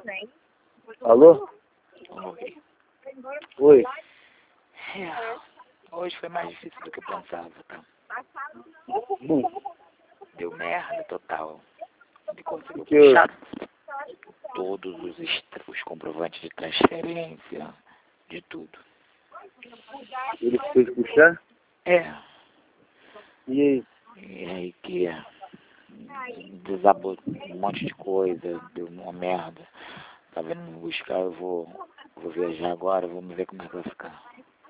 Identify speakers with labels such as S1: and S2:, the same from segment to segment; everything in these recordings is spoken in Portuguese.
S1: Alô?
S2: Oi.
S1: Oi.
S2: Hoje foi mais difícil do que eu pensava, tá?
S1: Hum.
S2: Deu merda total. Ele conseguiu
S1: Que houve?
S2: puxar todos os comprovantes de transferência, de tudo.
S1: Ele fez puxar?
S2: É.
S1: E aí?
S2: E aí que desabou um monte de coisa, deu uma merda. Tá vendo me buscar, eu vou viajar agora, vamos ver como é que vai ficar.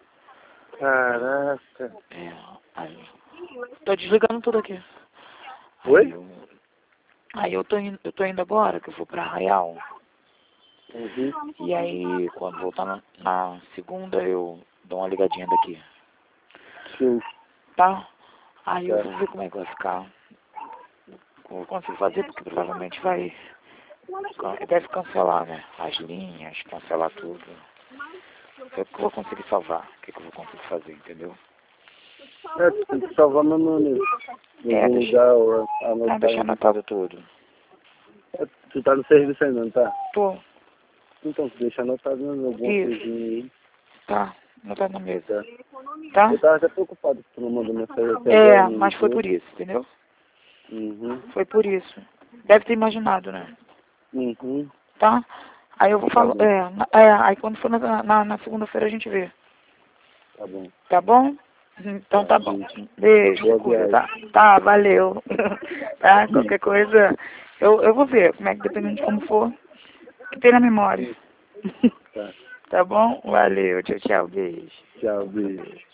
S1: Caraca.
S2: Aí, tô desligando tudo aqui.
S1: Oi?
S2: Aí eu tô indo agora, que eu vou pra Arraial.
S1: Uhum.
S2: E aí, quando voltar na segunda, eu dou uma ligadinha daqui.
S1: Sim.
S2: Tá? Aí eu
S1: Tá.
S2: vou ver como é que vai ficar. Eu consigo fazer, porque provavelmente deve cancelar, né? As linhas, cancelar tudo. Eu que vou conseguir salvar. O que eu vou conseguir fazer, entendeu?
S1: É, tu tem que salvar meu nome em algum
S2: Deixa,
S1: lugar ou anotar.
S2: deixa anotado tudo.
S1: É, tu tá no serviço ainda, não tá?
S2: Tô.
S1: Então, deixa anotado em alguma coisinha aí.
S2: Tá. Anotado na mesa.
S1: Tá.
S2: Tá?
S1: Eu tava até preocupado que tu não mandou mensagem até
S2: É,
S1: agora.
S2: mas foi por isso, entendeu?
S1: Uhum.
S2: Foi por isso. Deve ter imaginado, né?
S1: Uhum.
S2: Tá? Aí eu vou
S1: Tá
S2: falar.
S1: bom.
S2: Aí quando for na segunda-feira a gente vê.
S1: Tá bom.
S2: Tá bom? Então tá bom. Beijo, se
S1: Boa
S2: cuida,
S1: viagem.
S2: tá? Tá, valeu. Tá?
S1: Hum.
S2: Qualquer coisa, eu vou ver como é que dependendo de como for, que tem na memória.
S1: Tá.
S2: Tá bom? Valeu, tchau, tchau, beijo.
S1: Tchau, beijo.